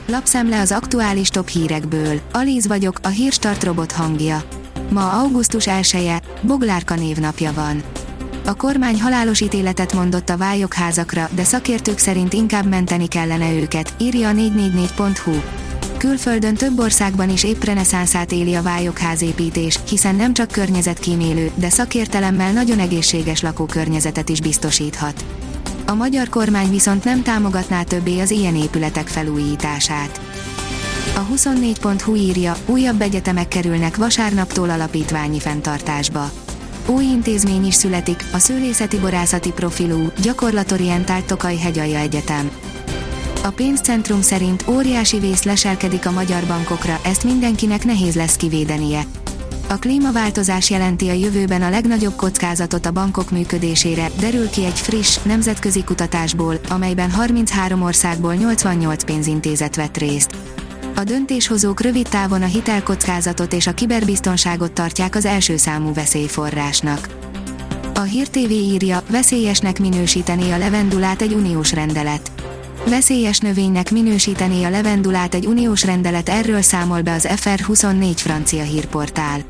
Lapszemle az aktuális top hírekből. Alíz vagyok, a Hírstart robot hangja. Ma augusztus 1-e, Boglárka névnapja van. A kormány halálos ítéletet mondott a vályokházakra, de szakértők szerint inkább menteni kellene őket, írja a 444.hu. Külföldön több országban is épp reneszánszát éli a vályokházépítés, hiszen nem csak környezetkímélő, de szakértelemmel nagyon egészséges lakókörnyezetet is biztosíthat. A magyar kormány viszont nem támogatná többé az ilyen épületek felújítását. A 24.hu írja, újabb egyetemek kerülnek vasárnaptól alapítványi fenntartásba. Új intézmény is születik, a szőlészeti-borászati profilú, gyakorlatorientált Tokaj-Hegyalja Egyetem. A pénzcentrum szerint óriási vész leselkedik a magyar bankokra, ezt mindenkinek nehéz lesz kivédenie. A klímaváltozás jelenti a jövőben a legnagyobb kockázatot a bankok működésére, derül ki egy friss, nemzetközi kutatásból, amelyben 33 országból 88 pénzintézet vett részt. A döntéshozók rövid távon a hitelkockázatot és a kiberbiztonságot tartják az első számú veszélyforrásnak. A Hír TV írja, veszélyesnek minősítené a levendulát egy uniós rendelet. Veszélyes növénynek minősítené a levendulát egy uniós rendelet, erről számol be az FR24 francia hírportál.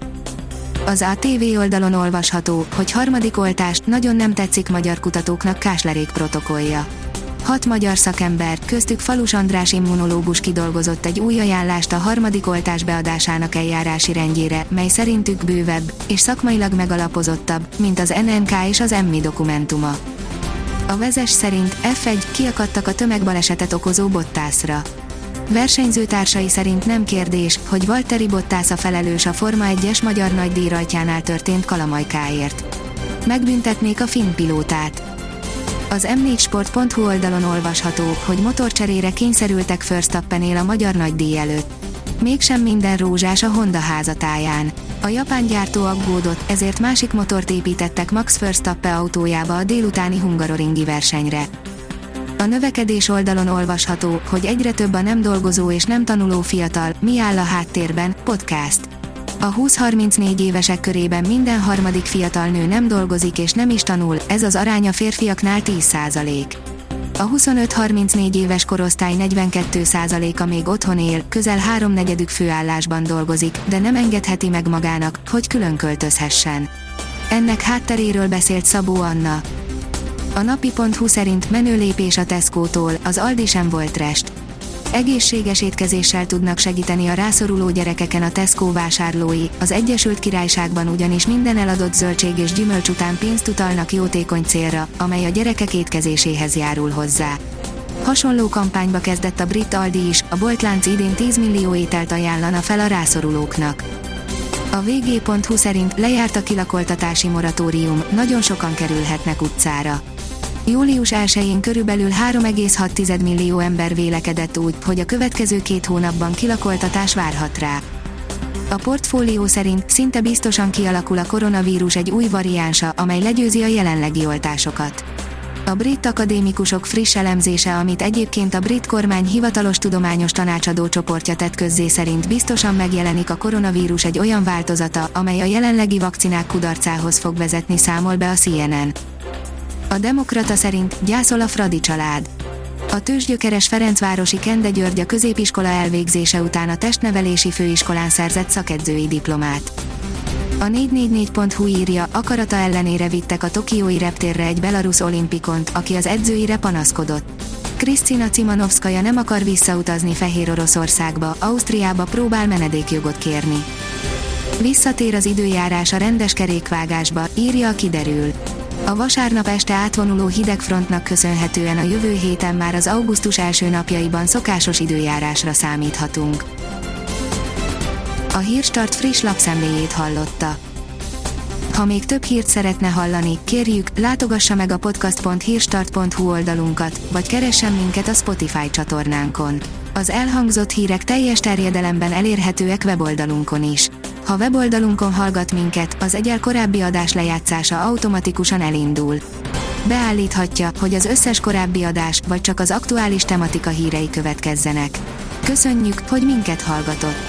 Az ATV oldalon olvasható, hogy harmadik oltást nagyon nem tetszik magyar kutatóknak Káslerék protokollja. 6 magyar szakember, köztük Falus András immunológus kidolgozott egy új ajánlást a harmadik oltás beadásának eljárási rendjére, mely szerintük bővebb és szakmailag megalapozottabb, mint az NNK és az EMMI dokumentuma. A Vezes szerint F1 kiakadtak a tömegbalesetet okozó Bottasra. Versenyzőtársai szerint nem kérdés, hogy Valtteri Bottas a felelős a Forma 1-es magyar nagydíj rajtjánál történt kalamajkáért. Megbüntetnék a finn pilótát. Az m4sport.hu oldalon olvasható, hogy motorcserére kényszerültek Verstappenél a magyar nagydíj előtt. Mégsem minden rózsás a Honda házatáján. A japán gyártó aggódott, ezért másik motort építettek Max Verstappen autójába a délutáni hungaroringi versenyre. A növekedés oldalon olvasható, hogy egyre több a nem dolgozó és nem tanuló fiatal, mi áll a háttérben, podcast. A 20-34 évesek körében minden harmadik fiatal nő nem dolgozik és nem is tanul, ez az arány a férfiaknál 10%. A 25-34 éves korosztály 42%-a még otthon él, közel háromnegyedük főállásban dolgozik, de nem engedheti meg magának, hogy külön költözhessen. Ennek hátteréről beszélt Szabó Anna. A napi.hu szerint menő lépés a Tesco-tól, az Aldi sem volt rest. Egészséges étkezéssel tudnak segíteni a rászoruló gyerekeken a Tesco vásárlói, az Egyesült Királyságban ugyanis minden eladott zöldség és gyümölcs után pénzt utalnak jótékony célra, amely a gyerekek étkezéséhez járul hozzá. Hasonló kampányba kezdett a brit Aldi is, a boltlánc idén 10 millió ételt ajánlana fel a rászorulóknak. A vg.hu szerint lejárt a kilakoltatási moratórium, nagyon sokan kerülhetnek utcára. Július 1-én körülbelül 3,6 millió ember vélekedett úgy, hogy a következő 2 hónapban kilakoltatás várhat rá. A portfólió szerint szinte biztosan kialakul a koronavírus egy új variánsa, amely legyőzi a jelenlegi oltásokat. A brit akadémikusok friss elemzése, amit egyébként a brit kormány hivatalos tudományos tanácsadó csoportja tett közzé, szerint biztosan megjelenik a koronavírus egy olyan változata, amely a jelenlegi vakcinák kudarcához fog vezetni, számol be a CNN. A Demokrata szerint gyászol a Fradi család. A tőzsgyökeres ferencvárosi Kende György a középiskola elvégzése után a testnevelési főiskolán szerzett szakedzői diplomát. A 444.hu írja, akarata ellenére vittek a tokiói reptérre egy belarusz olimpikont, aki az edzőire panaszkodott. Krisztina Cimanovszkaja nem akar visszautazni Fehéroroszországba, Ausztriába próbál menedékjogot kérni. Visszatér az időjárás a rendes kerékvágásba, írja a Kiderül. A vasárnap este átvonuló hidegfrontnak köszönhetően a jövő héten már az augusztus első napjaiban szokásos időjárásra számíthatunk. A Hírstart friss lapszemléjét hallotta. Ha még több hírt szeretne hallani, kérjük, látogassa meg a podcast.hírstart.hu oldalunkat, vagy keressen minket a Spotify csatornánkon. Az elhangzott hírek teljes terjedelemben elérhetőek weboldalunkon is. Ha weboldalunkon hallgat minket, az egyel korábbi adás lejátszása automatikusan elindul. Beállíthatja, hogy az összes korábbi adás, vagy csak az aktuális tematika hírei következzenek. Köszönjük, hogy minket hallgatott!